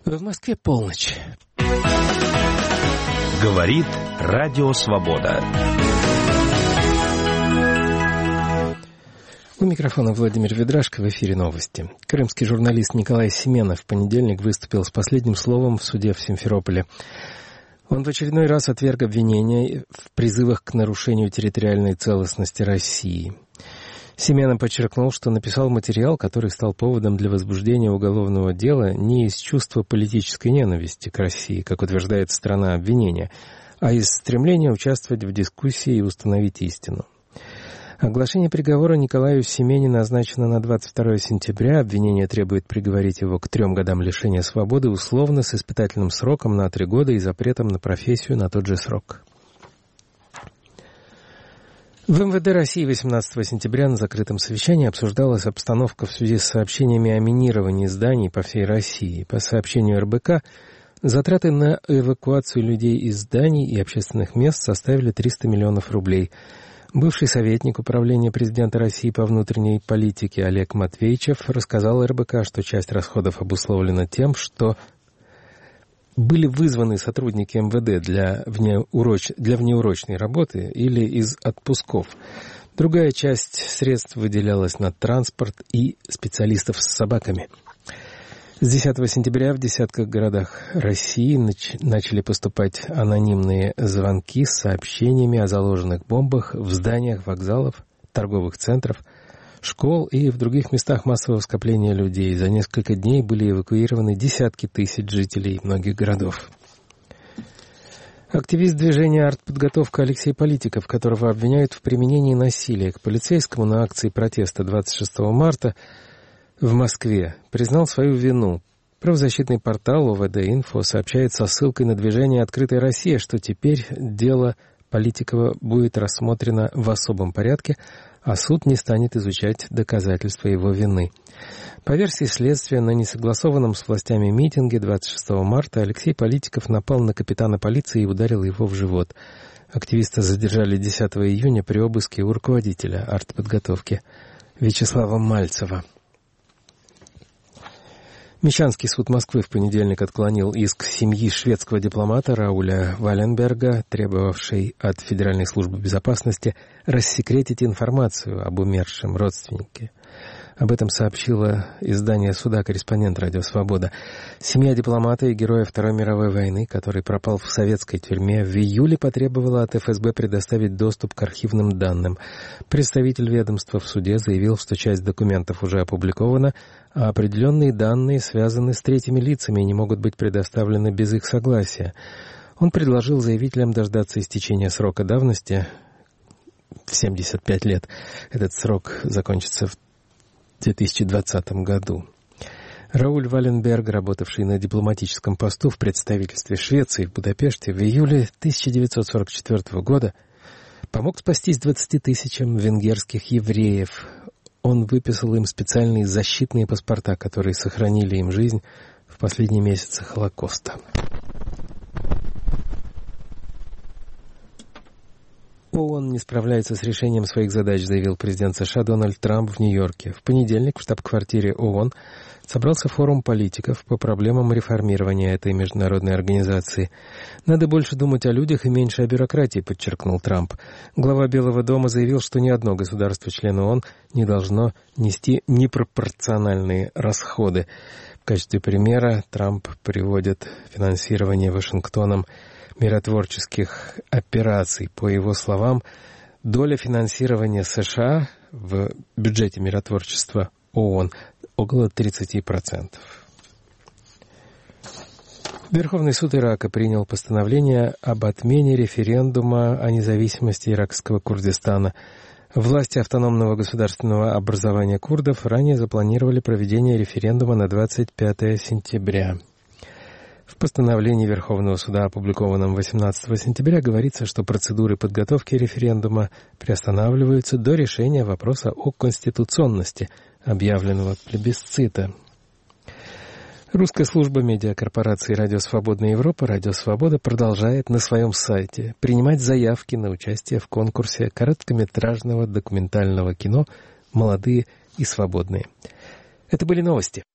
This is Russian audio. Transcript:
В Москве полночь. Говорит Радио Свобода. У микрофона Владимир Ведрашко, в эфире новости. Крымский журналист Николай Семенов в понедельник выступил с последним словом в суде в Симферополе. Он в очередной раз отверг обвинения в призывах к нарушению территориальной целостности России. Семенов подчеркнул, что написал материал, который стал поводом для возбуждения уголовного дела не из чувства политической ненависти к России, как утверждает сторона обвинения, а из стремления участвовать в дискуссии и установить истину. Оглашение приговора Николаю Семене назначено на 22 сентября. Обвинение требует приговорить его к 3 годам лишения свободы условно с испытательным сроком на 3 года и запретом на профессию на тот же срок. В МВД России 18 сентября на закрытом совещании обсуждалась обстановка в связи с сообщениями о минировании зданий по всей России. По сообщению РБК, затраты на эвакуацию людей из зданий и общественных мест составили 300 миллионов рублей. Бывший советник Управления президента России по внутренней политике Олег Матвейчев рассказал РБК, что часть расходов обусловлена тем, что были вызваны сотрудники МВД для внеурочной работы или из отпусков. Другая часть средств выделялась на транспорт и специалистов с собаками. С 10 сентября в десятках городах России начали поступать анонимные звонки с сообщениями о заложенных бомбах в зданиях вокзалов, торговых центров, школ и в других местах массового скопления людей. За несколько дней были эвакуированы десятки тысяч жителей многих городов. Активист движения «Артподготовка» Алексей Политиков, которого обвиняют в применении насилия к полицейскому на акции протеста 26 марта в Москве, признал свою вину. Правозащитный портал ОВД-Инфо сообщает со ссылкой на движение «Открытая Россия», что теперь дело Политикова будет рассмотрено в особом порядке, а суд не станет изучать доказательства его вины. По версии следствия, на несогласованном с властями митинге 26 марта Алексей Политиков напал на капитана полиции и ударил его в живот. Активиста задержали 10 июня при обыске у руководителя артподготовки Вячеслава Мальцева. Мещанский суд Москвы в понедельник отклонил иск семьи шведского дипломата Рауля Валенберга, требовавшей от Федеральной службы безопасности рассекретить информацию об умершем родственнике. Об этом сообщило издание суда «Корреспондент» Радио Свобода. Семья дипломата и героя Второй мировой войны, который пропал в советской тюрьме, в июле потребовала от ФСБ предоставить доступ к архивным данным. Представитель ведомства в суде заявил, что часть документов уже опубликована, а определенные данные связаны с третьими лицами и не могут быть предоставлены без их согласия. Он предложил заявителям дождаться истечения срока давности в 75 лет. Этот срок закончится в 2020 году. Рауль Валенберг, работавший на дипломатическом посту в представительстве Швеции в Будапеште, в июле 1944 года помог спастись 20 тысячам венгерских евреев. Он выписал им специальные защитные паспорта, которые сохранили им жизнь в последние месяцы Холокоста. ООН не справляется с решением своих задач, заявил президент США Дональд Трамп в Нью-Йорке. В понедельник в штаб-квартире ООН собрался форум политиков по проблемам реформирования этой международной организации. «Надо больше думать о людях и меньше о бюрократии», — подчеркнул Трамп. Глава Белого дома заявил, что ни одно государство-член ООН не должно нести непропорциональные расходы. В качестве примера Трамп приводит финансирование Вашингтоном миротворческих операций. По его словам, доля финансирования США в бюджете миротворчества ООН около 30%. Верховный суд Ирака принял постановление об отмене референдума о независимости иракского Курдистана. Власти автономного государственного образования курдов ранее запланировали проведение референдума на 25 сентября. В постановлении Верховного суда, опубликованном 18 сентября, говорится, что процедуры подготовки референдума приостанавливаются до решения вопроса о конституционности объявленного плебисцита. Русская служба медиакорпорации «Радио Свободная Европа» «Радио Свобода» продолжает на своем сайте принимать заявки на участие в конкурсе короткометражного документального кино «Молодые и свободные». Это были новости.